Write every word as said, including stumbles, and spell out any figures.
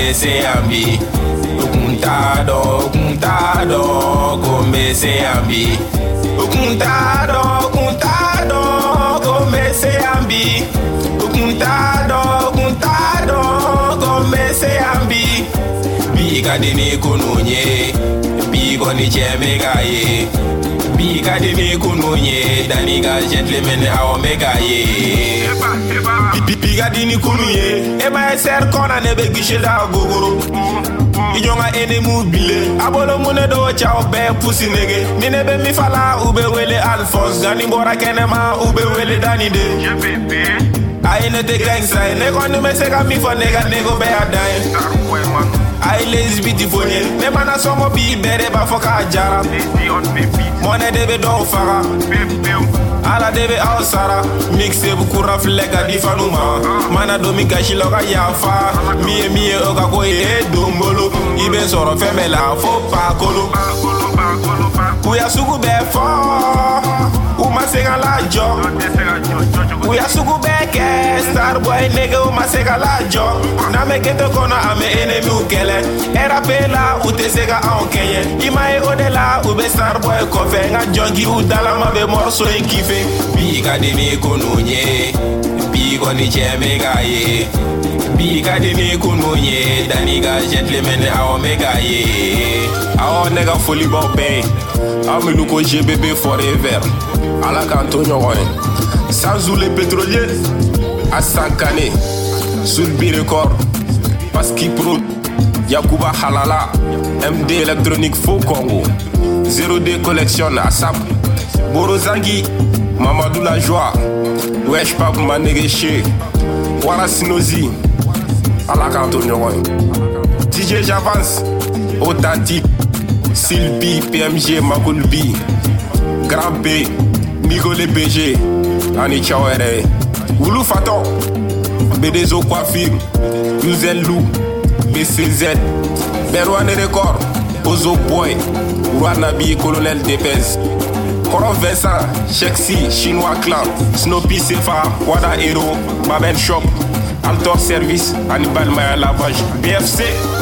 comecei a me Contado, contado, comecei a me Contado, contado, comecei a me Contado, contado, comecei a me Biga de me kununye, bigo ni chemega ye Biga de me kununye, daniga gentleman a omega ye Biga di ni kununye, eba eser kona nebe gishe da gogoro Ijonga ene mubile, abolo mune do chao be pussy nege Ni nebe mi fala ube wele Alphonse, gani bora kenema ube wele Danny de I ain't the gangsta, nego no me sega mi for nega nego be a die I lazy beautiful ne, me mana somo bi bere ba foka jara Mone debe don fara, ala debe au sara Mixe buku raflega di fanuma Mana do mi gashi loga yafa Mie mie oga koye e dombolo Ibe soro feme la fo pa kolo Kuya sugu be fo Uma sega la jo Kuya sugu be ke Star boy nigga uma sega la jo Na me geto kona ame enemy ukele Era pela ute sega an kenye Ima e odela ube star boy kofe Nga jongi udala mabe morso en kife Biga de me kononye Bigo ni chemega ye Biga de me kononye Daniga gentleman a omega ye Awo nega fully bopé Ame luko G B B forever Ala kantonyo wane Sans les pétroliers à Sankane Sur le record Parce qu'il pro Yakuba Halala M D électronique faux Congo zéro D collection à Sap Borozangi Mamadou la joie Wesh Pap Manegeche Wara Sinozi Ala kantonyo wane D J Javance Authentique Sylvie P M G Makulbi Grand B Migo le B G Ani Chawere Oulu Faton B D Zo Coiffure Yuzel Lou B C Z Berwane Record Ozo Boy Uranabi Colonel Depez Coron Vincent Chexi Chinois Clan Snoopy Sefa Wada Hero Babel Shop Altor Service Hannibal Maya Lavage B F C